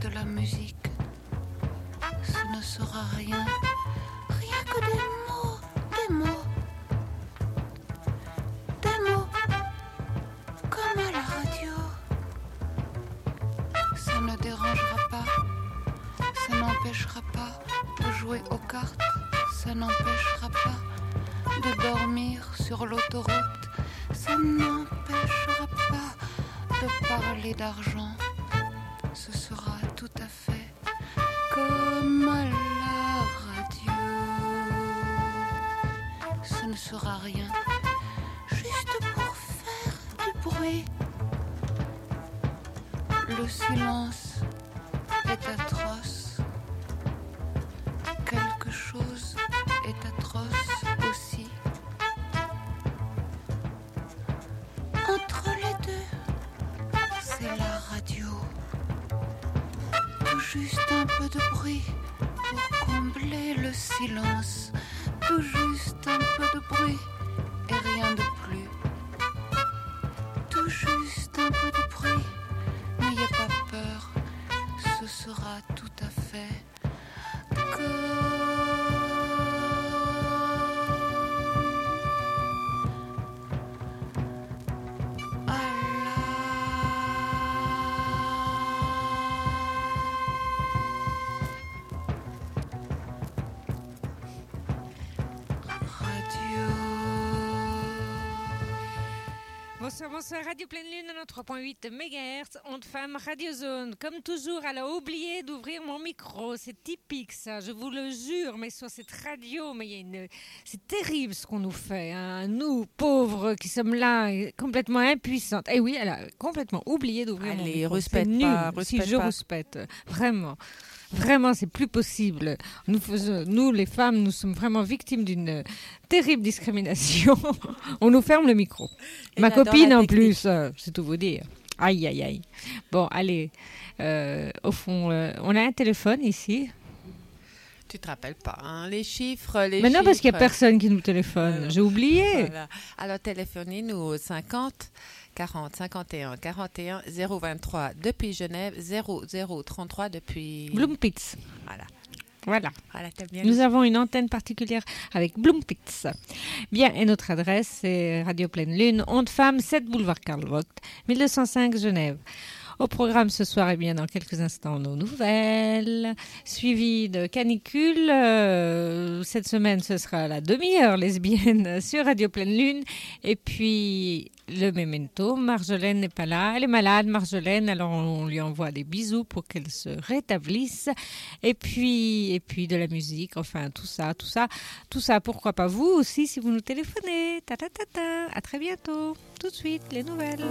de la musique. Ce ne sera rien, rien que des mots, des mots. Des mots, comme à la radio. Ça ne dérangera pas, ça n'empêchera pas de jouer aux cartes, ça n'empêchera pas de dormir sur l'autoroute, ça n'empêchera pas de parler d'argent. Ce sera tout à fait comme à la radio. Ce ne sera rien, juste pour faire du bruit. Le silence est atroce. Quelque chose est atroce aussi. Entre les deux, c'est la radio. Tout juste un peu de bruit pour combler le silence. Tout juste un peu de bruit et rien de plus. Tout juste un peu de bruit, n'ayez pas peur, ce sera tout à fait Bonsoir, Radio Pleine Lune, 93.8 MHz, onde femme, Radio Zone. Comme toujours, elle a oublié d'ouvrir mon micro. C'est typique, ça, je vous le jure. Mais sur cette radio, c'est terrible ce qu'on nous fait. Hein. Nous, pauvres, qui sommes là, complètement impuissantes. Eh oui, elle a complètement oublié d'ouvrir mon micro. Respecte c'est nul. pas, Si, je respecte. Vraiment. Vraiment, c'est plus possible. Nous, les femmes, nous sommes vraiment victimes d'une terrible discrimination. On nous ferme le micro. Et ma copine en technique. plus, c'est tout vous dire. Aïe, aïe, aïe. Bon, allez. Au fond, on a un téléphone ici. Tu te rappelles pas, hein, les chiffres. Mais non, parce qu'il n'y a personne qui nous téléphone. J'ai oublié. Voilà. Alors, téléphonez-nous au 50 40 51 41 023 depuis Genève, 0033 depuis... Bloompitz. Voilà. T'as bien Nous avons une antenne particulière avec Bloompitz. Bien, et notre adresse, c'est Radio Pleine Lune, onde femme, 7 boulevard Karl Vogt, 1205 Genève. Au programme ce soir, bien dans quelques instants, nos nouvelles, suivies de canicule. Cette semaine, ce sera la demi-heure lesbienne sur Radio Pleine Lune. Et puis, le memento, Marjolaine n'est pas là. Elle est malade, Marjolaine, alors on lui envoie des bisous pour qu'elle se rétablisse. Et puis de la musique, enfin, tout ça, pourquoi pas vous aussi si vous nous téléphonez. À très bientôt. Tout de suite, les nouvelles.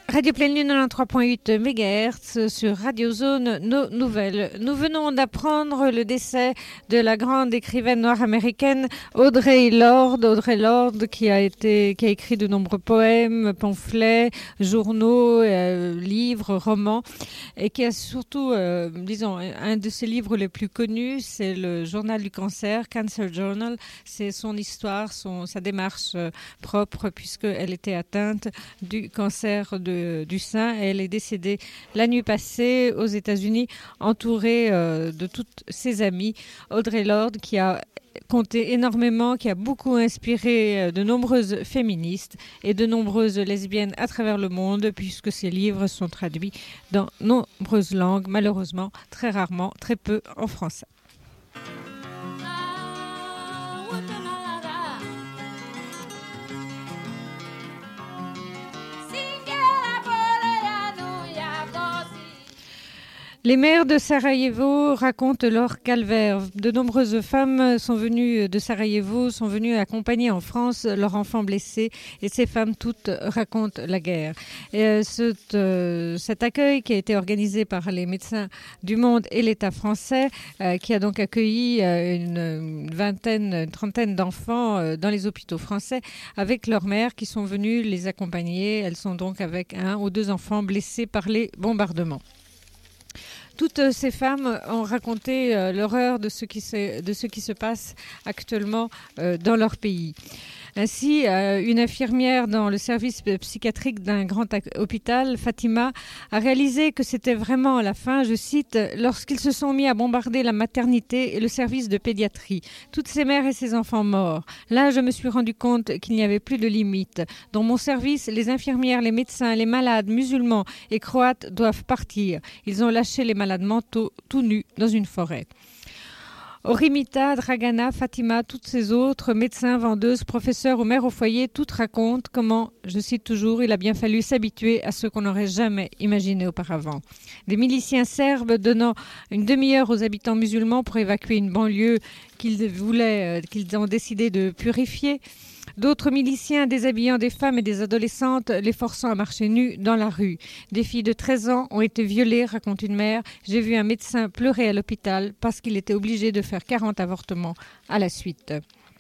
Radio Pleine Lune 93.8 MHz sur Radio Zone, nos nouvelles. Nous venons d'apprendre le décès de la grande écrivaine noire américaine Audre Lorde. Audre Lorde qui a écrit de nombreux poèmes, pamphlets, journaux, livres, romans et qui a surtout, disons, un de ses livres les plus connus, c'est le Journal du cancer, Cancer Journal. C'est son histoire, sa démarche propre puisqu'elle était atteinte du cancer du sein. Elle est décédée la nuit passée aux États-Unis, entourée de toutes ses amies. Audre Lorde qui a compté énormément, qui a beaucoup inspiré de nombreuses féministes et de nombreuses lesbiennes à travers le monde, puisque ses livres sont traduits dans nombreuses langues, malheureusement, très rarement, très peu en français. Les maires de Sarajevo racontent leur calvaire. De nombreuses femmes sont venues de Sarajevo, sont venues accompagner en France leurs enfants blessés et ces femmes toutes racontent la guerre. Et cet accueil qui a été organisé par les médecins du monde et l'État français, qui a donc accueilli une trentaine d'enfants dans les hôpitaux français avec leurs mères qui sont venues les accompagner. Elles sont donc avec 1 ou 2 enfants blessés par les bombardements. Toutes ces femmes ont raconté l'horreur de ce qui se passe actuellement dans leur pays. Ainsi, une infirmière dans le service psychiatrique d'un grand hôpital, Fatima, a réalisé que c'était vraiment la fin, je cite, « lorsqu'ils se sont mis à bombarder la maternité et le service de pédiatrie. Toutes ces mères et ces enfants morts. Là, je me suis rendu compte qu'il n'y avait plus de limite. Dans mon service, les infirmières, les médecins, les malades musulmans et croates doivent partir. Ils ont lâché les malades mentaux tout nus dans une forêt. » Orimita, Dragana, Fatima, toutes ces autres, médecins, vendeuses, professeurs ou mères au foyer, toutes racontent comment, je cite toujours, il a bien fallu s'habituer à ce qu'on n'aurait jamais imaginé auparavant. Des miliciens serbes donnant une demi-heure aux habitants musulmans pour évacuer une banlieue qu'ils ont décidé de purifier. D'autres miliciens déshabillant des femmes et des adolescentes, les forçant à marcher nus dans la rue. Des filles de 13 ans ont été violées, raconte une mère. J'ai vu un médecin pleurer à l'hôpital parce qu'il était obligé de faire 40 avortements à la suite.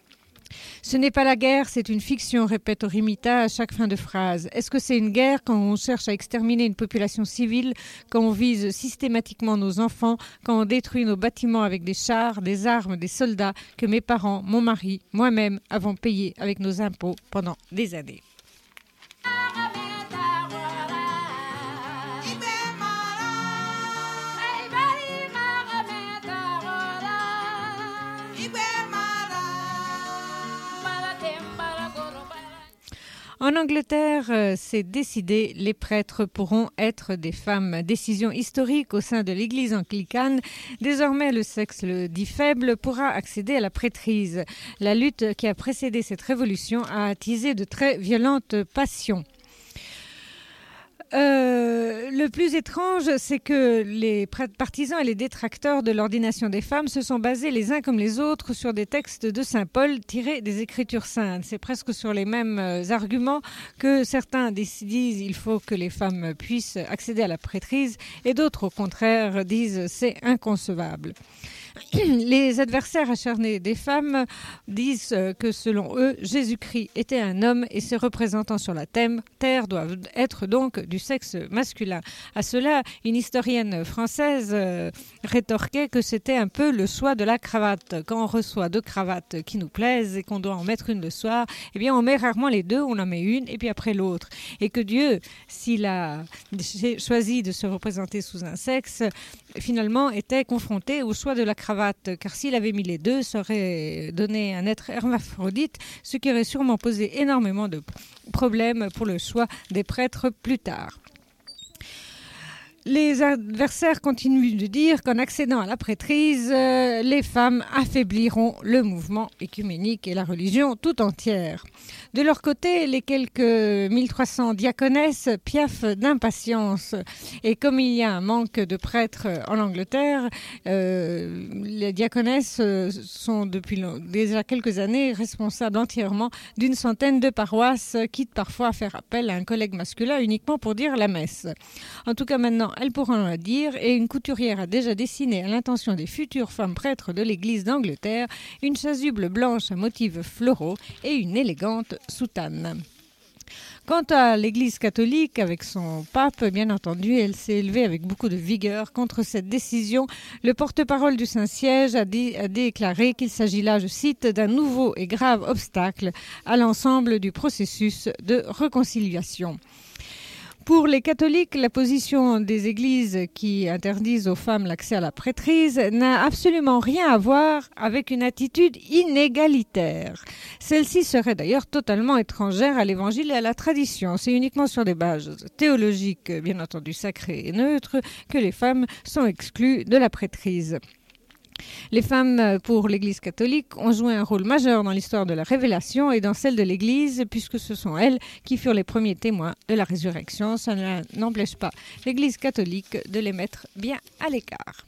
Ce n'est pas la guerre, c'est une fiction, répète Orimita à chaque fin de phrase. Est-ce que c'est une guerre quand on cherche à exterminer une population civile, quand on vise systématiquement nos enfants, quand on détruit nos bâtiments avec des chars, des armes, des soldats que mes parents, mon mari, moi-même avons payé avec nos impôts pendant des années? En Angleterre, c'est décidé, les prêtres pourront être des femmes. Décision historique au sein de l'église anglicane. Désormais, le sexe dit faible pourra accéder à la prêtrise. La lutte qui a précédé cette révolution a attisé de très violentes passions. Le plus étrange, c'est que les partisans et les détracteurs de l'ordination des femmes se sont basés les uns comme les autres sur des textes de Saint Paul tirés des Écritures saintes. C'est presque sur les mêmes arguments que certains disent il faut que les femmes puissent accéder à la prêtrise et d'autres au contraire disent c'est inconcevable. Les adversaires acharnés des femmes disent que selon eux, Jésus-Christ était un homme et ses représentants sur la terre doivent être donc du sexe masculin. À cela, une historienne française rétorquait que c'était un peu le choix de la cravate. Quand on reçoit 2 cravates qui nous plaisent et qu'on doit en mettre une le soir, eh bien on met rarement les 2, on en met une et puis après l'autre. Et que Dieu, s'il a choisi de se représenter sous un sexe, finalement était confronté au choix de la cravate, car s'il avait mis les 2, ça aurait donné un être hermaphrodite, ce qui aurait sûrement posé énormément de problèmes pour le choix des prêtres plus tard. Les adversaires continuent de dire qu'en accédant à la prêtrise, les femmes affaibliront le mouvement œcuménique et la religion tout entière. De leur côté, les quelques 1300 diaconesses piaffent d'impatience. Et comme il y a un manque de prêtres en Angleterre, les diaconesses sont depuis déjà quelques années responsables entièrement d'une centaine de paroisses, quitte parfois à faire appel à un collègue masculin uniquement pour dire la messe. En tout cas, maintenant, elles pourront la dire et une couturière a déjà dessiné à l'intention des futures femmes prêtres de l'église d'Angleterre une chasuble blanche à motifs floraux et une élégante soutane. Quant à l'Église catholique, avec son pape, bien entendu, elle s'est élevée avec beaucoup de vigueur contre cette décision. Le porte-parole du Saint-Siège a déclaré qu'il s'agit là, je cite, d'un nouveau et grave obstacle à l'ensemble du processus de réconciliation. Pour les catholiques, la position des églises qui interdisent aux femmes l'accès à la prêtrise n'a absolument rien à voir avec une attitude inégalitaire. Celle-ci serait d'ailleurs totalement étrangère à l'évangile et à la tradition. C'est uniquement sur des bases théologiques, bien entendu sacrées et neutres, que les femmes sont exclues de la prêtrise. Les femmes, pour l'Église catholique, ont joué un rôle majeur dans l'histoire de la révélation et dans celle de l'Église, puisque ce sont elles qui furent les premiers témoins de la résurrection. Ça n'empêche pas l'Église catholique de les mettre bien à l'écart.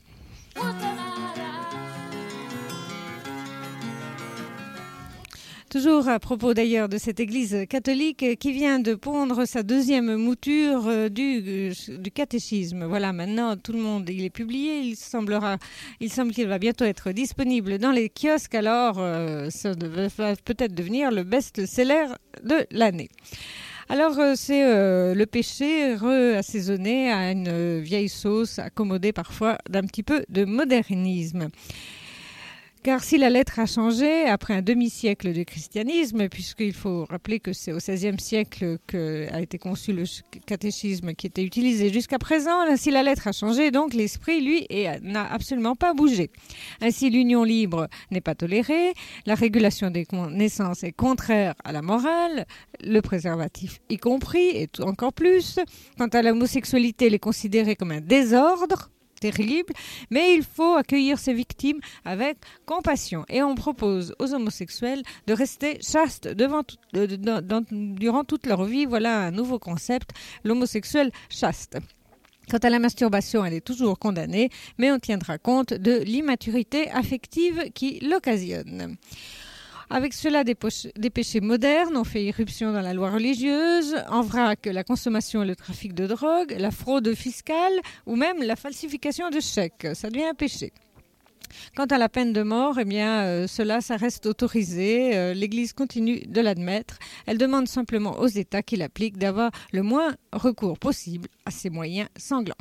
Toujours à propos d'ailleurs de cette église catholique qui vient de pondre sa deuxième mouture du catéchisme. Voilà, maintenant tout le monde, il est publié, il semble qu'il va bientôt être disponible dans les kiosques, alors ça va peut-être devenir le best-seller de l'année. Alors, c'est le péché assaisonné à une vieille sauce, accommodée parfois d'un petit peu de modernisme. Car si la lettre a changé après un demi-siècle de christianisme, puisqu'il faut rappeler que c'est au XVIe siècle qu'a été conçu le catéchisme qui était utilisé jusqu'à présent, si la lettre a changé, donc l'esprit, lui, n'a absolument pas bougé. Ainsi, l'union libre n'est pas tolérée, la régulation des naissances est contraire à la morale, le préservatif y compris, et encore plus. Quant à l'homosexualité, elle est considérée comme un désordre terrible, mais il faut accueillir ces victimes avec compassion. Et on propose aux homosexuels de rester chastes durant toute leur vie. Voilà un nouveau concept, l'homosexuel chaste. Quant à la masturbation, elle est toujours condamnée, mais on tiendra compte de l'immaturité affective qui l'occasionne. Avec cela, des péchés modernes ont fait irruption dans la loi religieuse, en vrac la consommation et le trafic de drogue, la fraude fiscale ou même la falsification de chèques. Ça devient un péché. Quant à la peine de mort, eh bien, ça reste autorisé. L'Église continue de l'admettre. Elle demande simplement aux États qui l'appliquent d'avoir le moins recours possible à ces moyens sanglants.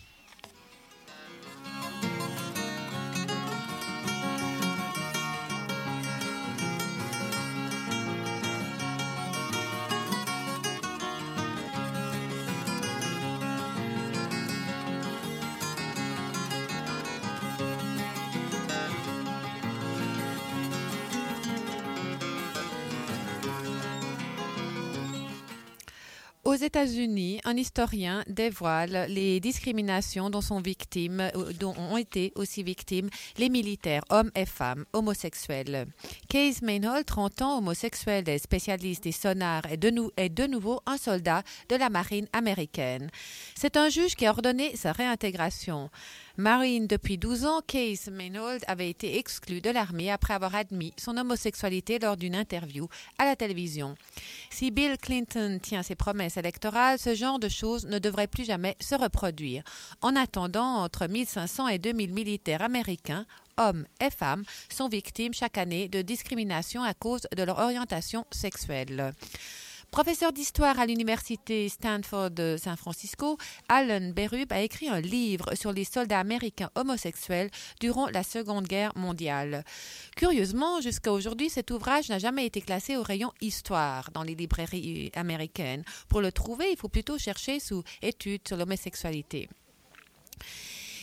Aux États-Unis, un historien dévoile les discriminations dont ont été aussi victimes les militaires, hommes et femmes, homosexuels. Case Mainhold, 30 ans, homosexuel et spécialiste des sonars, est de nouveau un soldat de la marine américaine. C'est un juge qui a ordonné sa réintégration. Marine depuis 12 ans, Case Mainhold avait été exclu de l'armée après avoir admis son homosexualité lors d'une interview à la télévision. Si Bill Clinton tient ses promesses électorales, ce genre de choses ne devrait plus jamais se reproduire. En attendant, entre 1500 et 2000 militaires américains, hommes et femmes, sont victimes chaque année de discrimination à cause de leur orientation sexuelle. Professeur d'histoire à l'université Stanford de San Francisco, Alan Berube a écrit un livre sur les soldats américains homosexuels durant la Seconde Guerre mondiale. Curieusement, jusqu'à aujourd'hui, cet ouvrage n'a jamais été classé au rayon Histoire dans les librairies américaines. Pour le trouver, il faut plutôt chercher sous Études sur l'homosexualité.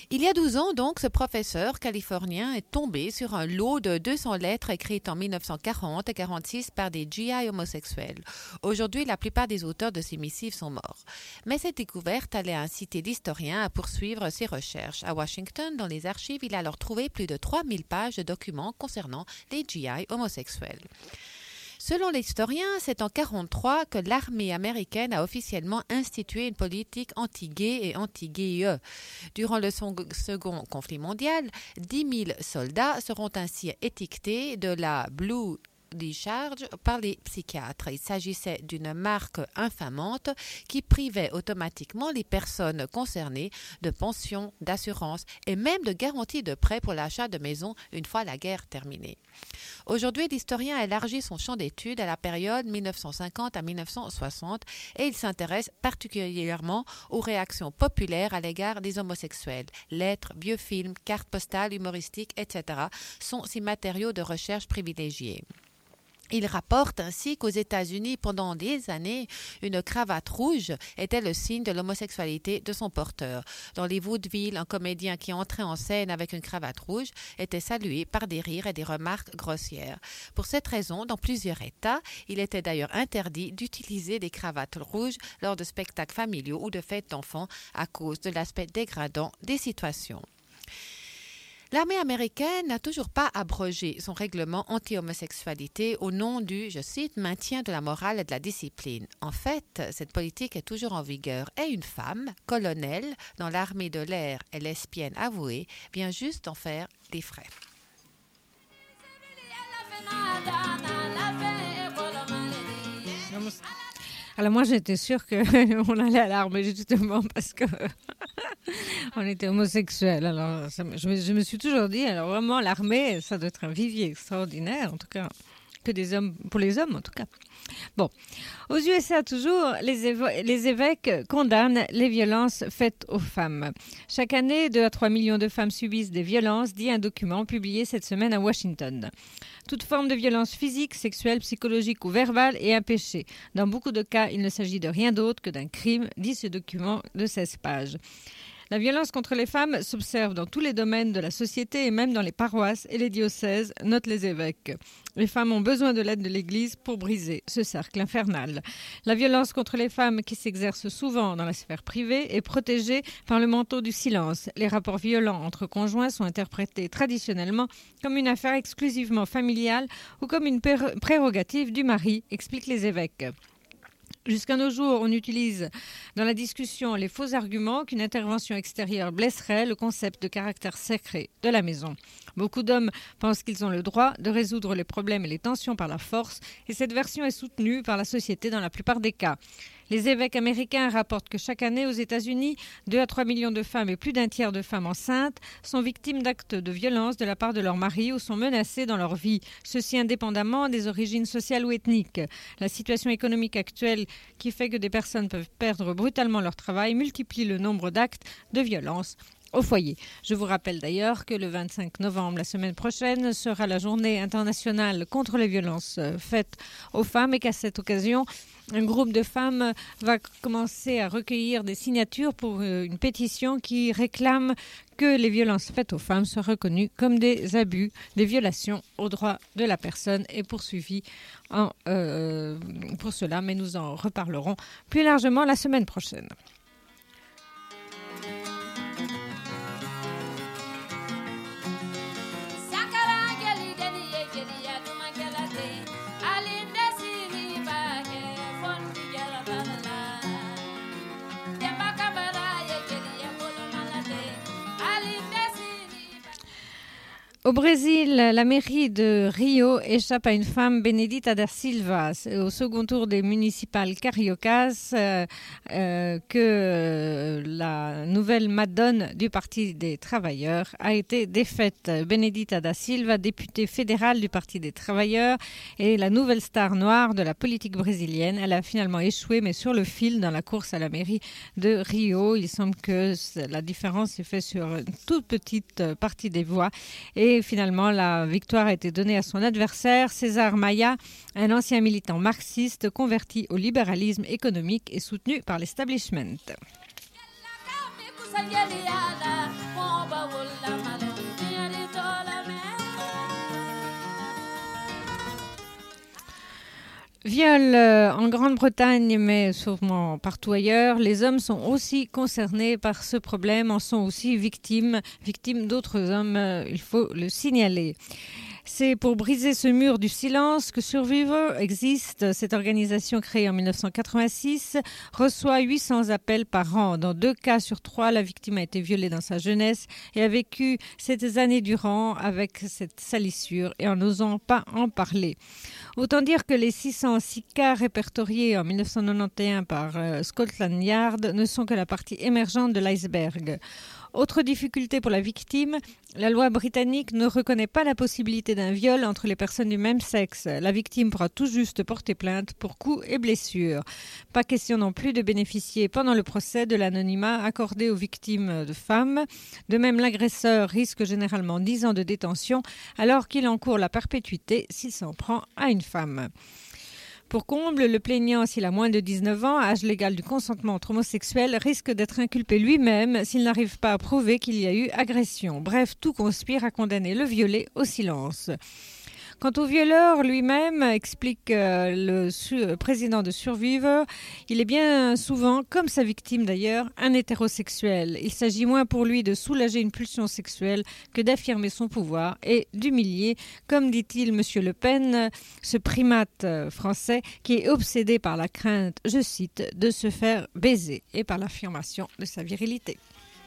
Il y a 12 ans, donc, ce professeur californien est tombé sur un lot de 200 lettres écrites en 1940 et 1946 par des GI homosexuels. Aujourd'hui, la plupart des auteurs de ces missives sont morts. Mais cette découverte allait inciter l'historien à poursuivre ses recherches. À Washington, dans les archives, il a alors trouvé plus de 3000 pages de documents concernant les GI homosexuels. Selon l'historien, c'est en 1943 que l'armée américaine a officiellement institué une politique anti-gay et anti-GIE. Durant le second conflit mondial, 10 000 soldats seront ainsi étiquetés de la Blue Discharge par les psychiatres. Il s'agissait d'une marque infamante qui privait automatiquement les personnes concernées de pensions, d'assurances et même de garanties de prêts pour l'achat de maisons une fois la guerre terminée. Aujourd'hui, l'historien a élargi son champ d'études à la période 1950 à 1960 et il s'intéresse particulièrement aux réactions populaires à l'égard des homosexuels. Lettres, vieux films, cartes postales humoristiques, etc. sont ces matériaux de recherche privilégiés. Il rapporte ainsi qu'aux États-Unis, pendant des années, une cravate rouge était le signe de l'homosexualité de son porteur. Dans les vaudevilles, un comédien qui entrait en scène avec une cravate rouge était salué par des rires et des remarques grossières. Pour cette raison, dans plusieurs États, il était d'ailleurs interdit d'utiliser des cravates rouges lors de spectacles familiaux ou de fêtes d'enfants à cause de l'aspect dégradant des situations. L'armée américaine n'a toujours pas abrogé son règlement anti-homosexualité au nom du, je cite, maintien de la morale et de la discipline. En fait, cette politique est toujours en vigueur et une femme, colonel, dans l'armée de l'air et lesbienne avouée, vient juste d'en faire les frais. Alors moi, j'étais sûre qu'on allait à l'armée justement parce que on était homosexuels. Alors je me suis toujours dit, alors vraiment, l'armée, ça doit être un vivier extraordinaire, en tout cas, que des hommes, pour les hommes en tout cas. Bon, aux USA toujours, les évêques condamnent les violences faites aux femmes. Chaque année, 2 à 3 millions de femmes subissent des violences, dit un document publié cette semaine à Washington. Toute forme de violence physique, sexuelle, psychologique ou verbale est un péché. Dans beaucoup de cas, il ne s'agit de rien d'autre que d'un crime, dit ce document de 16 pages. La violence contre les femmes s'observe dans tous les domaines de la société et même dans les paroisses et les diocèses, notent les évêques. Les femmes ont besoin de l'aide de l'Église pour briser ce cercle infernal. La violence contre les femmes qui s'exerce souvent dans la sphère privée est protégée par le manteau du silence. Les rapports violents entre conjoints sont interprétés traditionnellement comme une affaire exclusivement familiale ou comme une prérogative du mari, expliquent les évêques. Jusqu'à nos jours, on utilise dans la discussion les faux arguments qu'une intervention extérieure blesserait le concept de caractère sacré de la maison. Beaucoup d'hommes pensent qu'ils ont le droit de résoudre les problèmes et les tensions par la force, et cette version est soutenue par la société dans la plupart des cas. Les évêques américains rapportent que chaque année aux États-Unis, 2 à 3 millions de femmes et plus d'un tiers de femmes enceintes sont victimes d'actes de violence de la part de leur mari ou sont menacées dans leur vie, ceci indépendamment des origines sociales ou ethniques. La situation économique actuelle qui fait que des personnes peuvent perdre brutalement leur travail multiplie le nombre d'actes de violence au foyer. Je vous rappelle d'ailleurs que le 25 novembre, la semaine prochaine, sera la journée internationale contre les violences faites aux femmes et qu'à cette occasion, un groupe de femmes va commencer à recueillir des signatures pour une pétition qui réclame que les violences faites aux femmes soient reconnues comme des abus, des violations aux droits de la personne et poursuivies pour cela, mais nous en reparlerons plus largement la semaine prochaine. Au Brésil, la mairie de Rio échappe à une femme, Benedita da Silva, au second tour des municipales cariocas, que la nouvelle madone du Parti des Travailleurs a été défaite. Benedita da Silva, députée fédérale du Parti des Travailleurs, est la nouvelle star noire de la politique brésilienne. Elle a finalement échoué, mais sur le fil dans la course à la mairie de Rio. Il semble que la différence est faite sur une toute petite partie des voix. Et finalement, la victoire a été donnée à son adversaire, César Maia, un ancien militant marxiste converti au libéralisme économique et soutenu par l'establishment. Viol en Grande-Bretagne, mais sûrement partout ailleurs, les hommes sont aussi concernés par ce problème, en sont aussi victimes d'autres hommes, il faut le signaler. C'est pour briser ce mur du silence que Survivor existe. Cette organisation créée en 1986 reçoit 800 appels par an. Dans 2 cas sur 3, la victime a été violée dans sa jeunesse et a vécu ces années durant avec cette salissure et en n'osant pas en parler. Autant dire que les 606 cas répertoriés en 1991 par Scotland Yard ne sont que la partie émergente de l'iceberg. Autre difficulté pour la victime, la loi britannique ne reconnaît pas la possibilité d'un viol entre les personnes du même sexe. La victime pourra tout juste porter plainte pour coups et blessures. Pas question non plus de bénéficier pendant le procès de l'anonymat accordé aux victimes de femmes. De même, l'agresseur risque généralement 10 ans de détention alors qu'il encourt la perpétuité s'il s'en prend à une femme. Pour comble, le plaignant, s'il a moins de 19 ans, âge légal du consentement entre homosexuels, risque d'être inculpé lui-même s'il n'arrive pas à prouver qu'il y a eu agression. Bref, tout conspire à condamner le violé au silence. Quant au violeur lui-même, explique le président de Survivor, il est bien souvent, comme sa victime d'ailleurs, un hétérosexuel. Il s'agit moins pour lui de soulager une pulsion sexuelle que d'affirmer son pouvoir et d'humilier, comme dit-il M. Le Pen, ce primate français qui est obsédé par la crainte, je cite, de se faire baiser et par l'affirmation de sa virilité.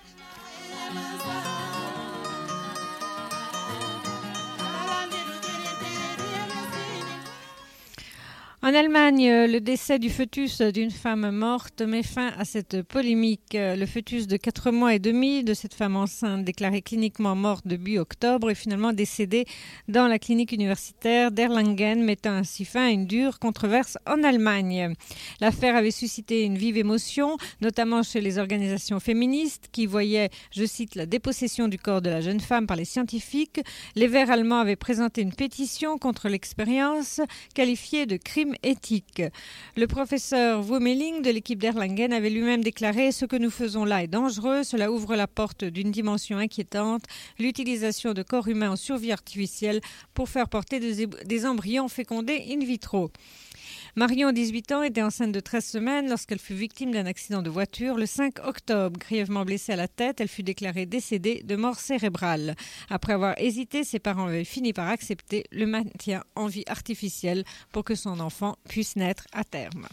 En Allemagne, le décès du fœtus d'une femme morte met fin à cette polémique. Le fœtus de 4 mois et demi de cette femme enceinte déclarée cliniquement morte début octobre est finalement décédée dans la clinique universitaire d'Erlangen, mettant ainsi fin à une dure controverse en Allemagne. L'affaire avait suscité une vive émotion, notamment chez les organisations féministes qui voyaient, je cite, la dépossession du corps de la jeune femme par les scientifiques. Les Verts allemands avaient présenté une pétition contre l'expérience qualifiée de crime éthique. Le professeur Wömeling de l'équipe d'Erlangen avait lui-même déclaré « Ce que nous faisons là est dangereux, cela ouvre la porte d'une dimension inquiétante, l'utilisation de corps humains en survie artificielle pour faire porter des embryons fécondés in vitro ». Marion, 18 ans, était enceinte de 13 semaines lorsqu'elle fut victime d'un accident de voiture le 5 octobre. Grièvement blessée à la tête, elle fut déclarée décédée de mort cérébrale. Après avoir hésité, ses parents avaient fini par accepter le maintien en vie artificielle pour que son enfant puisse naître à terme.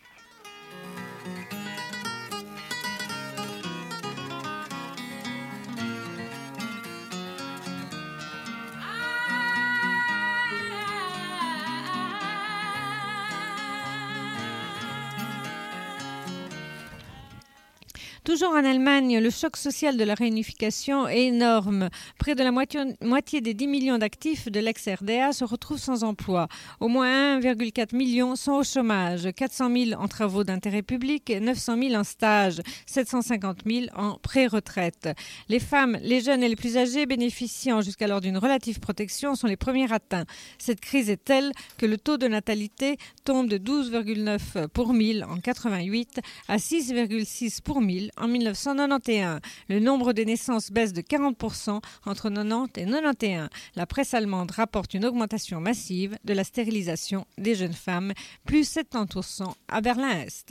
Toujours en Allemagne, le choc social de la réunification est énorme. Près de la moitié des 10 millions d'actifs de l'ex-RDA se retrouvent sans emploi. Au moins 1,4 million sont au chômage, 400 000 en travaux d'intérêt public, 900 000 en stage, 750 000 en pré-retraite. Les femmes, les jeunes et les plus âgés bénéficiant jusqu'alors d'une relative protection sont les premiers atteints. Cette crise est telle que le taux de natalité tombe de 12,9 pour 1000 en 88 à 6,6 pour 1000 en 1991. Le nombre de naissances baisse de 40% entre 90 et 91. La presse allemande rapporte une augmentation massive de la stérilisation des jeunes femmes, plus 70% à Berlin-Est.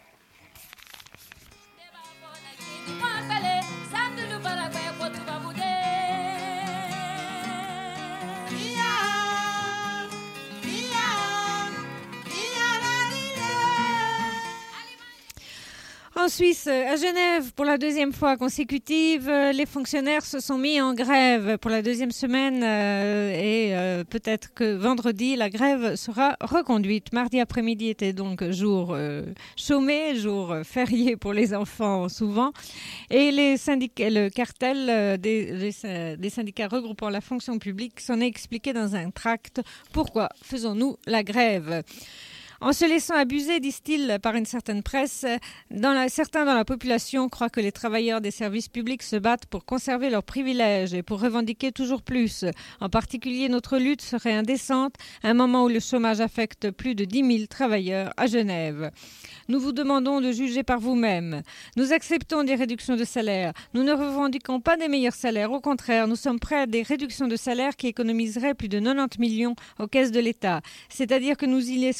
En Suisse, à Genève, pour la 2e fois consécutive, les fonctionnaires se sont mis en grève pour la 2e semaine et peut-être que vendredi, la grève sera reconduite. Mardi après-midi était donc jour chômé, jour férié pour les enfants souvent. Et le cartel des syndicats regroupant la fonction publique s'en est expliqué dans un tract. Pourquoi faisons-nous la grève ? En se laissant abuser, disent-ils, par une certaine presse, certains dans la population croient que les travailleurs des services publics se battent pour conserver leurs privilèges et pour revendiquer toujours plus. En particulier, notre lutte serait indécente à un moment où le chômage affecte plus de 10 000 travailleurs à Genève. Nous vous demandons de juger par vous-même. Nous acceptons des réductions de salaire. Nous ne revendiquons pas des meilleurs salaires. Au contraire, nous sommes prêts à des réductions de salaire qui économiseraient plus de 90 millions aux caisses de l'État. C'est-à-dire que nous y laisserions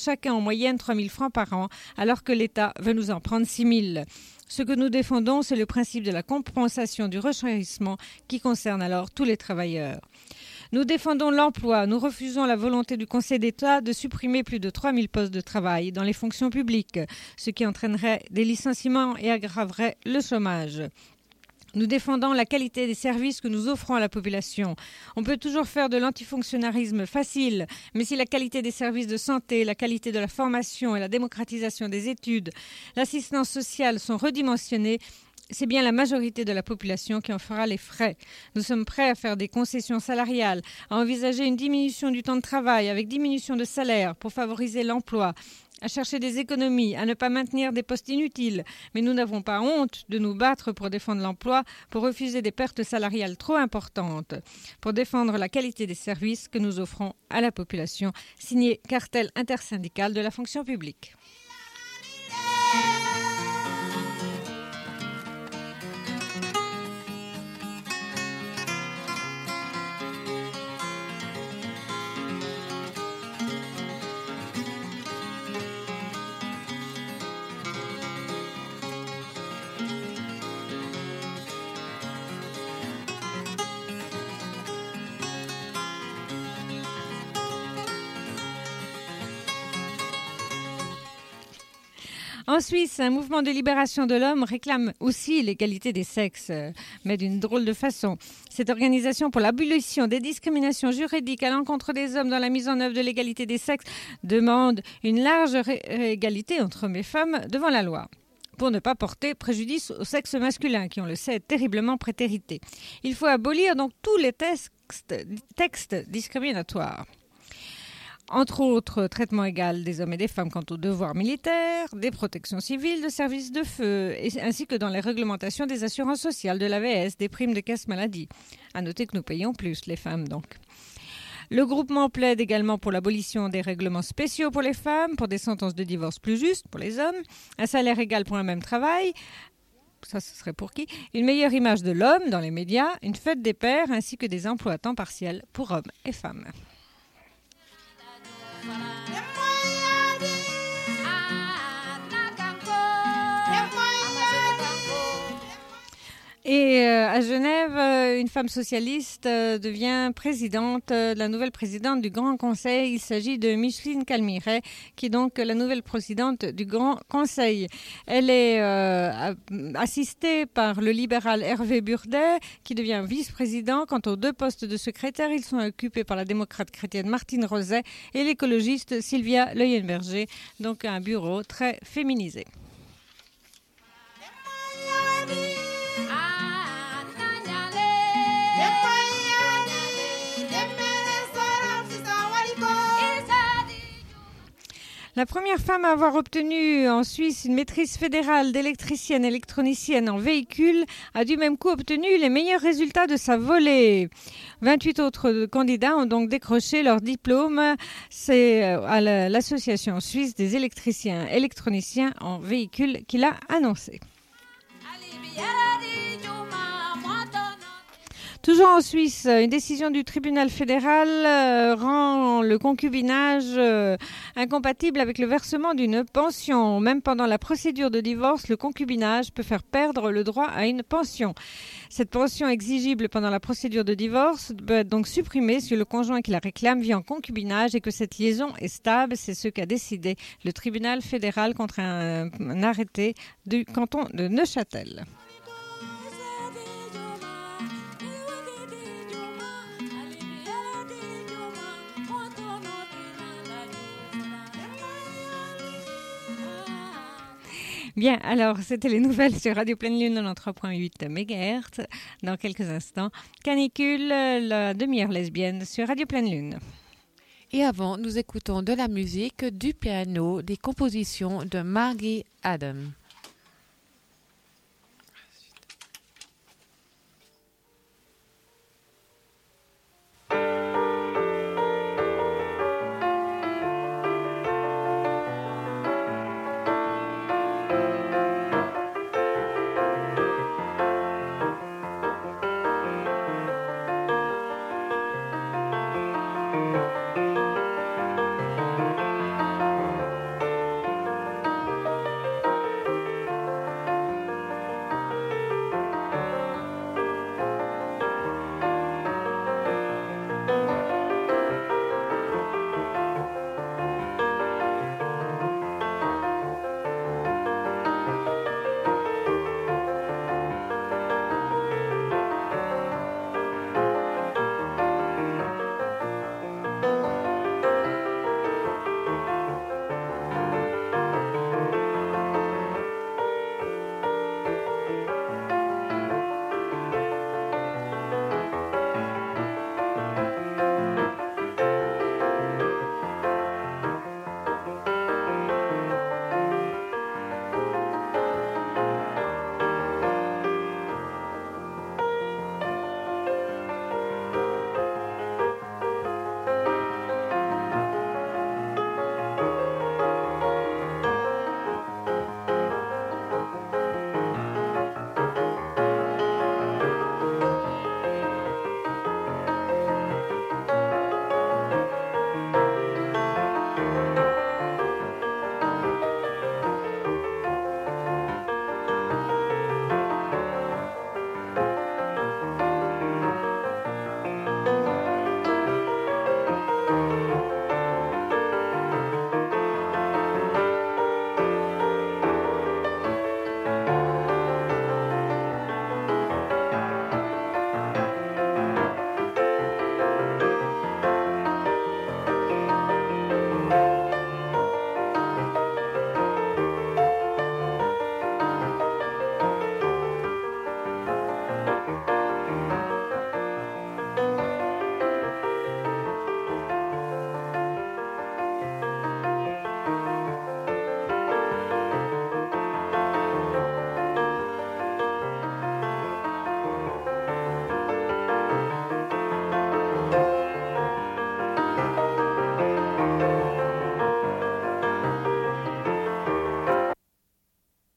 chacun en moyenne 3 000 francs par an, alors que l'État veut nous en prendre 6 000. Ce que nous défendons, c'est le principe de la compensation du renchérissement qui concerne alors tous les travailleurs. Nous défendons l'emploi, nous refusons la volonté du Conseil d'État de supprimer plus de 3 000 postes de travail dans les fonctions publiques, ce qui entraînerait des licenciements et aggraverait le chômage. Nous défendons la qualité des services que nous offrons à la population. On peut toujours faire de l'antifonctionnarisme facile, mais si la qualité des services de santé, la qualité de la formation et la démocratisation des études, l'assistance sociale sont redimensionnées, c'est bien la majorité de la population qui en fera les frais. Nous sommes prêts à faire des concessions salariales, à envisager une diminution du temps de travail avec diminution de salaire pour favoriser l'emploi, à chercher des économies, à ne pas maintenir des postes inutiles. Mais nous n'avons pas honte de nous battre pour défendre l'emploi, pour refuser des pertes salariales trop importantes, pour défendre la qualité des services que nous offrons à la population. Signé Cartel intersyndical de la fonction publique. En Suisse, un mouvement de libération de l'homme réclame aussi l'égalité des sexes, mais d'une drôle de façon. Cette organisation pour l'abolition des discriminations juridiques à l'encontre des hommes dans la mise en œuvre de l'égalité des sexes demande une large égalité entre hommes et femmes devant la loi, pour ne pas porter préjudice au sexe masculin, qui, on le sait, est terriblement prétérité. Il faut abolir donc tous les textes discriminatoires. Entre autres, traitement égal des hommes et des femmes quant aux devoirs militaires, des protections civiles, de services de feu, ainsi que dans les réglementations des assurances sociales, de l'AVS, des primes de caisse maladie. À noter que nous payons plus, les femmes donc. Le groupement plaide également pour l'abolition des règlements spéciaux pour les femmes, pour des sentences de divorce plus justes pour les hommes, un salaire égal pour un même travail, ça ce serait pour qui, une meilleure image de l'homme dans les médias, une fête des pères, ainsi que des emplois à temps partiel pour hommes et femmes. Et à Genève, une femme socialiste devient présidente, la nouvelle présidente du Grand Conseil. Il s'agit de Micheline Calmiret, qui est donc la nouvelle présidente du Grand Conseil. Elle est assistée par le libéral Hervé Burdet, qui devient vice-président. Quant aux 2 postes de secrétaire, ils sont occupés par la démocrate chrétienne Martine Roset et l'écologiste Sylvia Leuenberger. Donc un bureau très féminisé. La première femme à avoir obtenu en Suisse une maîtrise fédérale d'électricienne électronicienne en véhicule a du même coup obtenu les meilleurs résultats de sa volée. 28 autres candidats ont donc décroché leur diplôme. C'est à l'association suisse des électriciens électroniciens en véhicule qui l'a annoncé. Toujours en Suisse, une décision du tribunal fédéral rend le concubinage incompatible avec le versement d'une pension. Même pendant la procédure de divorce, le concubinage peut faire perdre le droit à une pension. Cette pension exigible pendant la procédure de divorce peut être donc supprimée si le conjoint qui la réclame vit en concubinage et que cette liaison est stable. C'est ce qu'a décidé le tribunal fédéral contre un arrêté du canton de Neuchâtel. Bien, alors c'était les nouvelles sur Radio Pleine Lune 93.8 MHz. Dans quelques instants, Canicule, la demi-heure lesbienne sur Radio Pleine Lune. Et avant, nous écoutons de la musique, du piano, des compositions de Margie Adam.